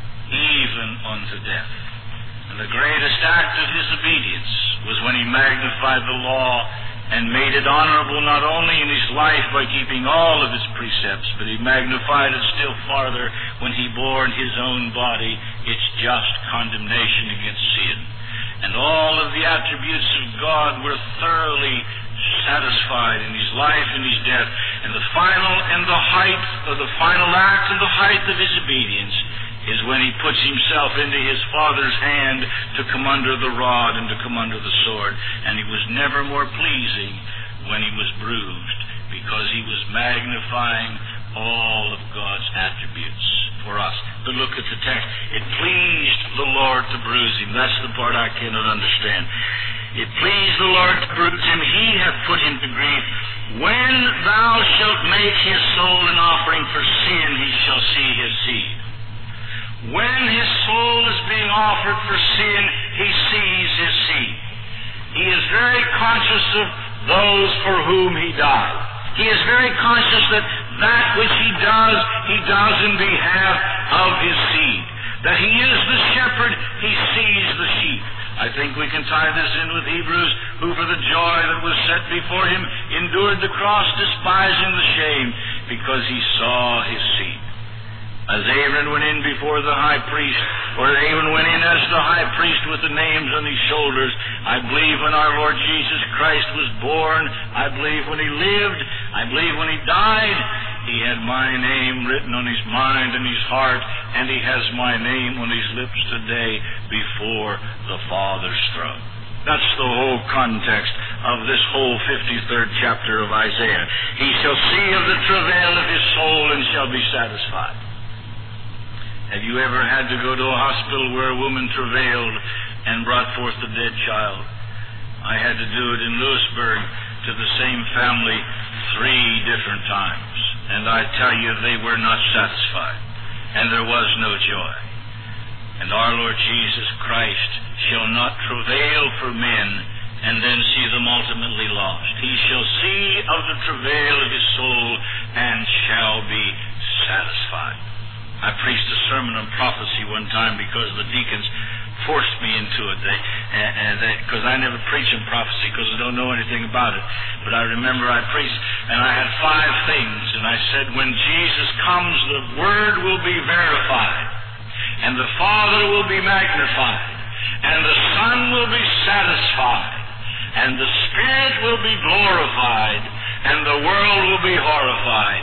even unto death. And the greatest act of his obedience was when he magnified the law and made it honorable not only in his life by keeping all of its precepts, but he magnified it still farther when he bore in his own body its just condemnation against sin. And all of the attributes of God were thoroughly satisfied in his life and his death. And the final and the height of the final act and the height of his obedience is when he puts himself into his Father's hand to come under the rod and to come under the sword. And he was never more pleasing when he was bruised, because he was magnifying all of God's attributes for us. But look at the text. It pleased the Lord to bruise him. That's the part I cannot understand. It pleased the Lord to bruise him. He hath put him to grief. When thou shalt make his soul an offering for sin, he shall see his seed. When his soul is being offered for sin, he sees his seed. He is very conscious of those for whom he died. He is very conscious that which he does in behalf of his seed. That he is the shepherd, he sees the sheep. I think we can tie this in with Hebrews, who for the joy that was set before him endured the cross, despising the shame, because he saw his seed. As Aaron went in before the high priest, or Aaron went in as the high priest with the names on his shoulders, I believe when our Lord Jesus Christ was born, I believe when he lived, I believe when he died, he had my name written on his mind and his heart, and he has my name on his lips today before the Father's throne. That's the whole context of this whole 53rd chapter of Isaiah. He shall see of the travail of his soul and shall be satisfied. Have you ever had to go to a hospital where a woman travailed and brought forth a dead child? I had to do it in Lewisburg to the same family 3 different times. And I tell you, they were not satisfied. And there was no joy. And our Lord Jesus Christ shall not travail for men and then see them ultimately lost. He shall see of the travail of his soul and shall be satisfied. I preached a sermon on prophecy one time because the deacons forced me into it, because I never preach in prophecy because I don't know anything about it. But I remember I preached, and I had 5 things, and I said, when Jesus comes, the Word will be verified, and the Father will be magnified, and the Son will be satisfied, and the Spirit will be glorified, and the world will be horrified.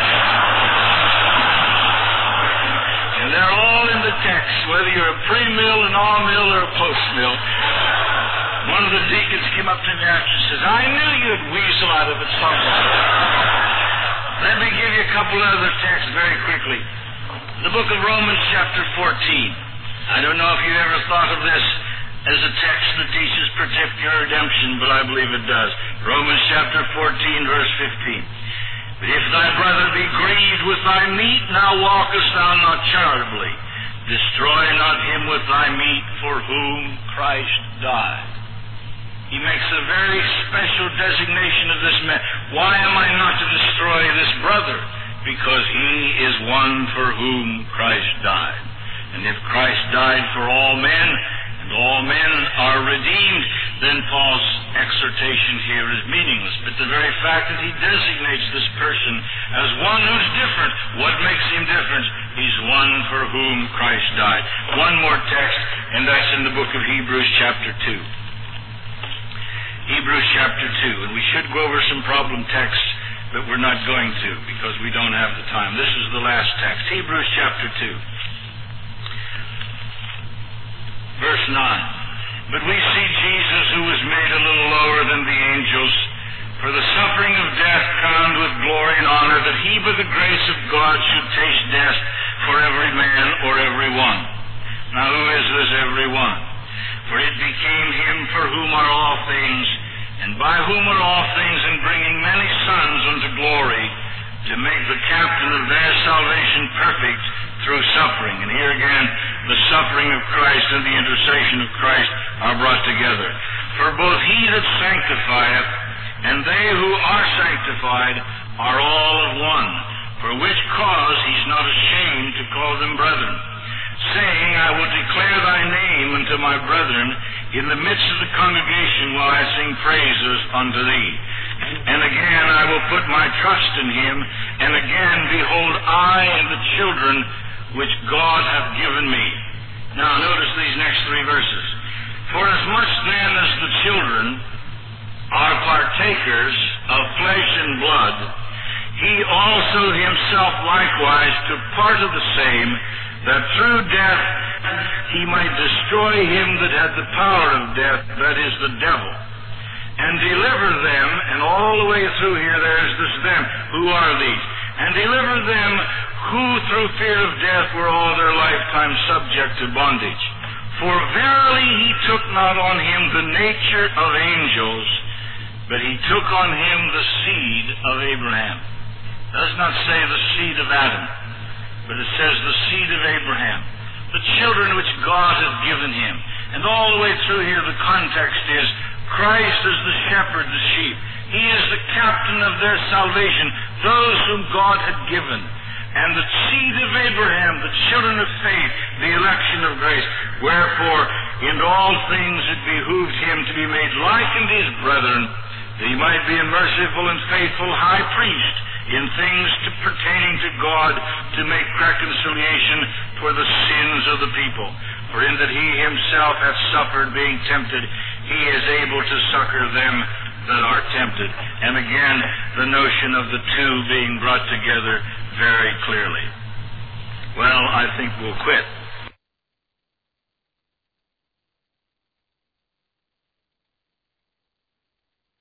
And they're all in the text, whether you're a pre-mill, an all-mill, or a post-mill. One of the deacons came up to me after and says, I knew you'd weasel out of it somewhere. Let me give you a couple other texts very quickly. The book of Romans chapter 14. I don't know if you've ever thought of this as a text that teaches particular redemption, but I believe it does. Romans chapter 14, verse 15. But if thy brother be grieved with thy meat, now walkest thou not charitably. Destroy not him with thy meat, for whom Christ died. He makes a very special designation of this man. Why am I not to destroy this brother? Because he is one for whom Christ died. And if Christ died for all men, and all men are redeemed, then Paul's exhortation here is meaningless. But the very fact that he designates this person as one who's different, what makes him different? He's one for whom Christ died. One more text, and that's in the book of Hebrews chapter 2. Hebrews chapter 2, and we should go over some problem texts, but we're not going to because we don't have the time. This is the last text. Hebrews chapter 2. Verse 9, but we see Jesus, who was made a little lower than the angels, for the suffering of death crowned with glory and honor, that he by the grace of God should taste death for every man or every one. Now who is this every one? For it became him for whom are all things, and by whom are all things, in bringing many sons unto glory, to make the captain of their salvation perfect through suffering. And here again, the suffering of Christ and the intercession of Christ are brought together. For both he that sanctifieth and they who are sanctified are all of one, for which cause he's not ashamed to call them brethren, saying, I will declare thy name unto my brethren in the midst of the congregation while I sing praises unto thee. And again I will put my trust in him, and again, behold, I and the children which God hath given me. Now notice these next 3 verses. For as much then as the children are partakers of flesh and blood, he also himself likewise took part of the same, that through death he might destroy him that had the power of death, that is, the devil, and deliver them, and all the way through here there's this them. Who are these? And deliver them who through fear of death were all their lifetime subject to bondage. For verily he took not on him the nature of angels, but he took on him the seed of Abraham. It does not say the seed of Adam, but it says the seed of Abraham, the children which God hath given him. And all the way through here the context is Christ is the shepherd, the sheep. He is the captain of their salvation, those whom God had given. And the seed of Abraham, the children of faith, the election of grace. Wherefore, in all things it behooved him to be made like unto his brethren, that he might be a merciful and faithful high priest in things pertaining to God, to make reconciliation for the sins of the people. For in that he himself hath suffered being tempted, he is able to succor them that are tempted. And again, the notion of the two being brought together very clearly. Well, I think we'll quit.